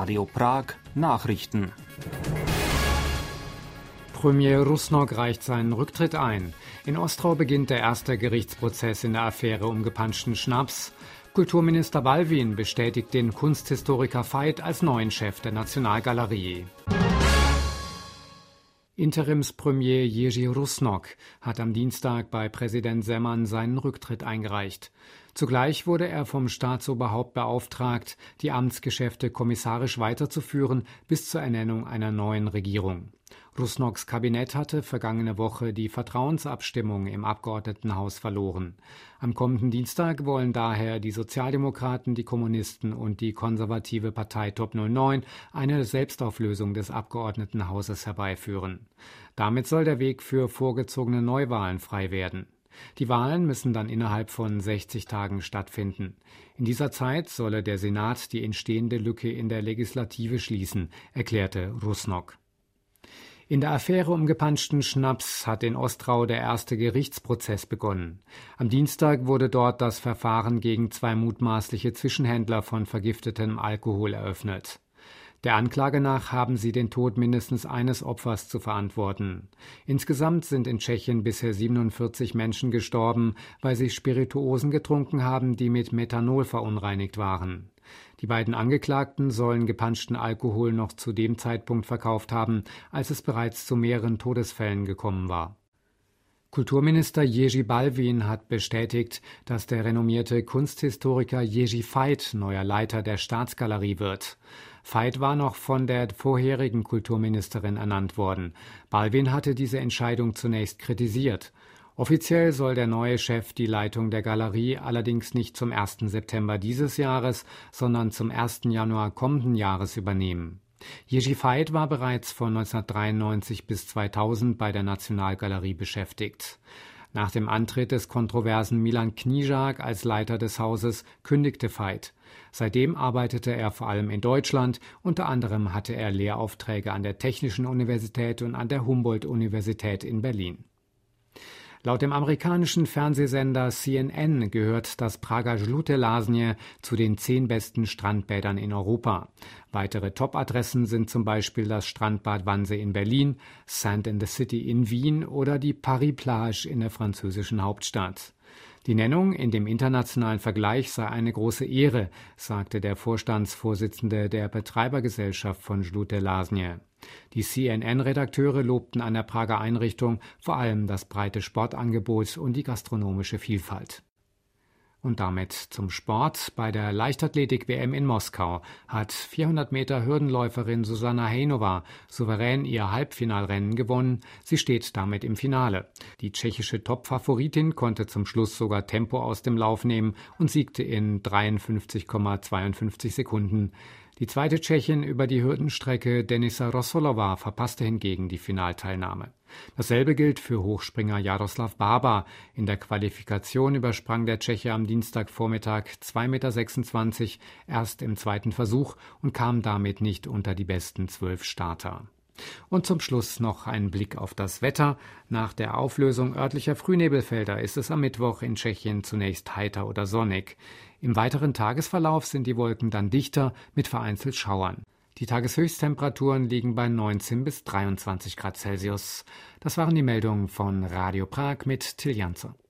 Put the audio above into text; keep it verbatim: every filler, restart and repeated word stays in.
Radio Prag Nachrichten. Premier Rusnok reicht seinen Rücktritt ein. In Ostrau beginnt der erste Gerichtsprozess in der Affäre um gepanschten Schnaps. Kulturminister Balvin bestätigt den Kunsthistoriker Veit als neuen Chef der Nationalgalerie. Interimspremier Jerzy Rusnok hat am Dienstag bei Präsident Zeman seinen Rücktritt eingereicht. Zugleich wurde er vom Staatsoberhaupt beauftragt, die Amtsgeschäfte kommissarisch weiterzuführen bis zur Ernennung einer neuen Regierung. Rusnoks Kabinett hatte vergangene Woche die Vertrauensabstimmung im Abgeordnetenhaus verloren. Am kommenden Dienstag wollen daher die Sozialdemokraten, die Kommunisten und die konservative Partei Top null neun eine Selbstauflösung des Abgeordnetenhauses herbeiführen. Damit soll der Weg für vorgezogene Neuwahlen frei werden. Die Wahlen müssen dann innerhalb von sechzig Tagen stattfinden. In dieser Zeit solle der Senat die entstehende Lücke in der Legislative schließen, erklärte Rusnok. In der Affäre um gepanschten Schnaps hat in Ostrau der erste Gerichtsprozess begonnen. Am Dienstag wurde dort das Verfahren gegen zwei mutmaßliche Zwischenhändler von vergiftetem Alkohol eröffnet. Der Anklage nach haben sie den Tod mindestens eines Opfers zu verantworten. Insgesamt sind in Tschechien bisher siebenundvierzig Menschen gestorben, weil sie Spirituosen getrunken haben, die mit Methanol verunreinigt waren. Die beiden Angeklagten sollen gepanschten Alkohol noch zu dem Zeitpunkt verkauft haben, als es bereits zu mehreren Todesfällen gekommen war. Kulturminister Jerzy Balvin hat bestätigt, dass der renommierte Kunsthistoriker Jerzy Veit neuer Leiter der Staatsgalerie wird. Veit war noch von der vorherigen Kulturministerin ernannt worden. Balvin hatte diese Entscheidung zunächst kritisiert. Offiziell soll der neue Chef die Leitung der Galerie allerdings nicht zum ersten September dieses Jahres, sondern zum ersten Januar kommenden Jahres übernehmen. Jerzy Veit war bereits von neunzehnhundertdreiundneunzig bis zweitausend bei der Nationalgalerie beschäftigt. Nach dem Antritt des kontroversen Milan Knížák als Leiter des Hauses kündigte Veit. Seitdem arbeitete er vor allem in Deutschland, unter anderem hatte er Lehraufträge an der Technischen Universität und an der Humboldt-Universität in Berlin. Laut dem amerikanischen Fernsehsender C N N gehört das Prager Žluté Lázně zu den zehn besten Strandbädern in Europa. Weitere Top-Adressen sind zum Beispiel das Strandbad Wannsee in Berlin, Sand in the City in Wien oder die Paris Plage in der französischen Hauptstadt. Die Nennung in dem internationalen Vergleich sei eine große Ehre, sagte der Vorstandsvorsitzende der Betreibergesellschaft von Žluté Lázně. Die C N N-Redakteure lobten an der Prager Einrichtung vor allem das breite Sportangebot und die gastronomische Vielfalt. Und damit zum Sport. Bei der Leichtathletik-W M in Moskau hat vierhundert Meter Hürdenläuferin Zuzana Hejnová souverän ihr Halbfinalrennen gewonnen. Sie steht damit im Finale. Die tschechische Top-Favoritin konnte zum Schluss sogar Tempo aus dem Lauf nehmen und siegte in dreiundfünfzig Komma zweiundfünfzig Sekunden. Die zweite Tschechin über die Hürdenstrecke Denisa Rossolova verpasste hingegen die Finalteilnahme. Dasselbe gilt für Hochspringer Jaroslav Bába. In der Qualifikation übersprang der Tscheche am Dienstagvormittag zwei Komma sechsundzwanzig Meter erst im zweiten Versuch und kam damit nicht unter die besten zwölf Starter. Und zum Schluss noch ein Blick auf das Wetter. Nach der Auflösung örtlicher Frühnebelfelder ist es am Mittwoch in Tschechien zunächst heiter oder sonnig. Im weiteren Tagesverlauf sind die Wolken dann dichter mit vereinzelt Schauern. Die Tageshöchsttemperaturen liegen bei neunzehn bis dreiundzwanzig Grad Celsius. Das waren die Meldungen von Radio Prag mit Till Janzer.